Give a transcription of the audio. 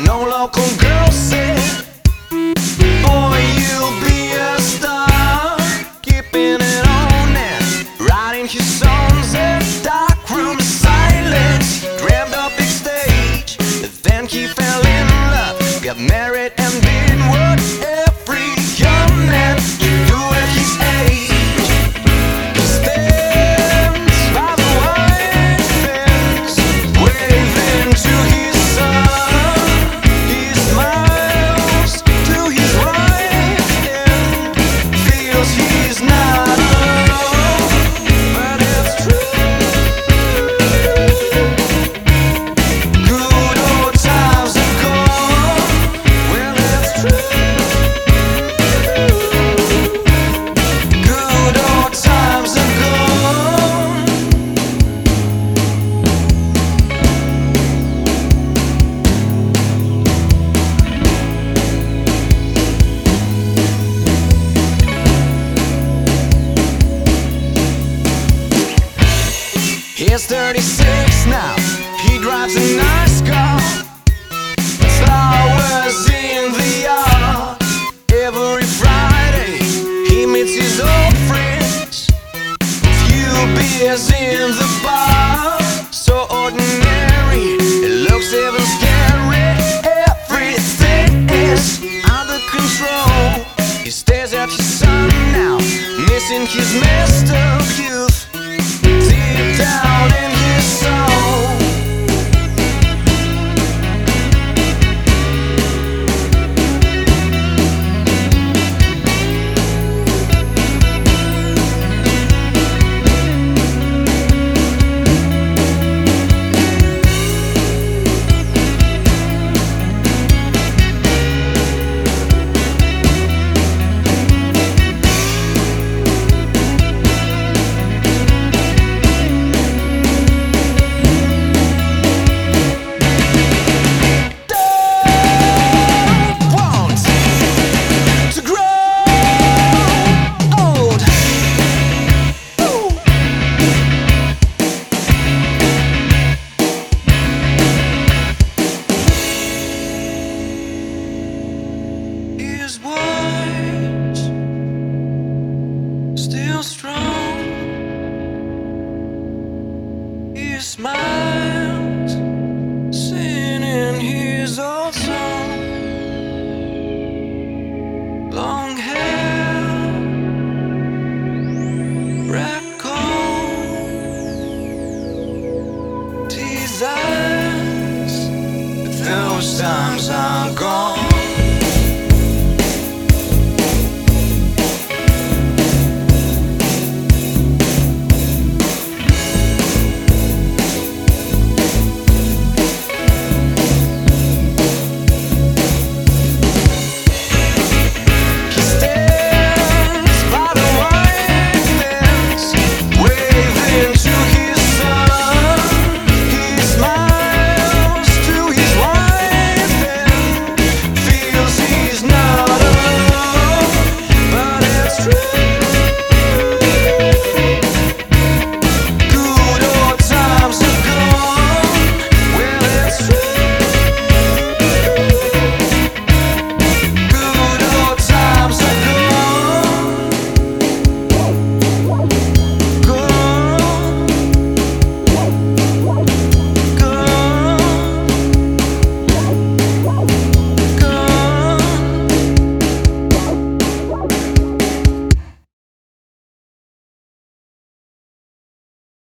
No local girl said, boy, you'll be a star. Keeping it on and writing his songs in dark room silence. Dreamt up big stage, then he fell in love, got married and did what every young man should do at his age. He stands by the white fence, waving to his son. He smiles to his right and feels he's not alone. But it's true, good old times are gone. Well, it's true, good old times are gone. He's 36 now, he drives a nice car. Flowers in the yard. Every Friday he meets his old friends. Few beers in the bar. So ordinary, it looks even scary. Everything is under control. He stares at his son now, missing his messed up youth. Deep down in his soul, his words still strong. He smiles, singing his old song. Long hair, red coat, tease eyes. Those times are gone.